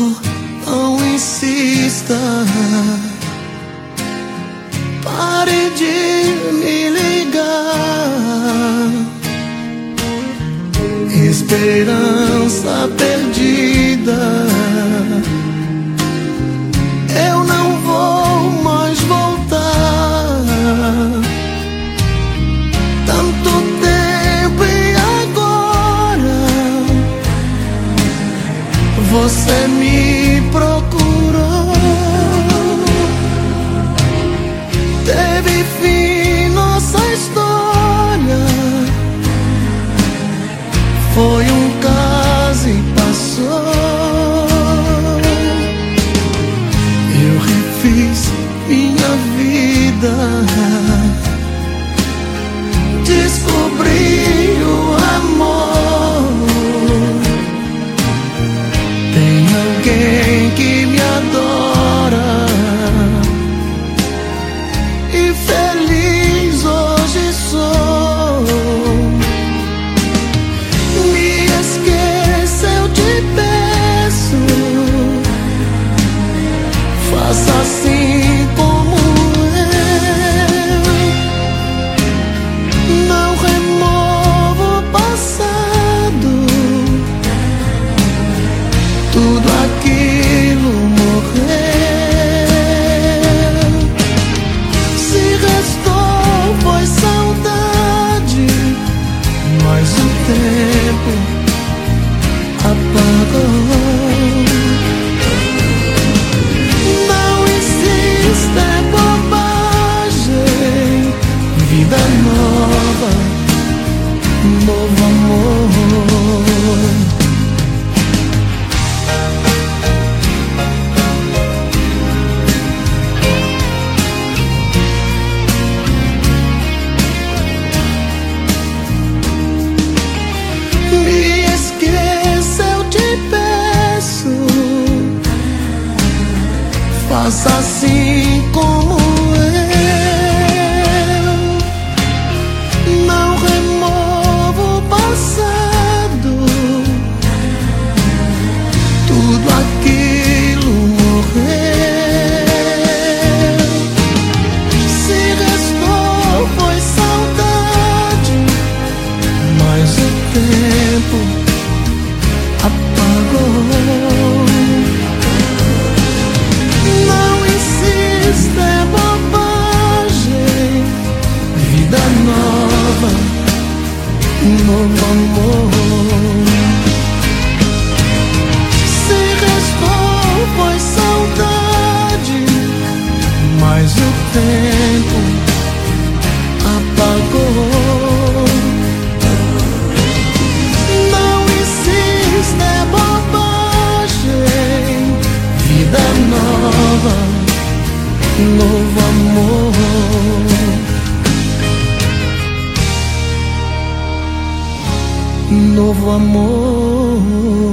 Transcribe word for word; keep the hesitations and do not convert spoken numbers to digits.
não insista. Pare de me ligar. Esperança perdida. Eu não vou mais voltar. Tanto tempo e agora você me procurou. Teve fim nossa história. Foi um caso e passou. Eu refiz minha vida. Descobri o amor. Tem alguém que me adora. E feliz hoje sou. Me esqueça, eu te peço. Faça assim como eu. Não remova o passado. Tudo aquilo morreu. Se restou foi saudade, mas o tempo apagou. Não insista, é bobagem. Vida nova, novo amor. Me esqueça, eu te peço. Faça assim como eu. Não remova o passado. Tudo aquilo morreu. Se restou foi saudade, mas o tempo apagou. Não insista, é bobagem. Vida nova, novo amor. Se restou foi saudade, mas o tempo apagou. Não insista, é bobagem. Vida nova, novo amor. Novo amor.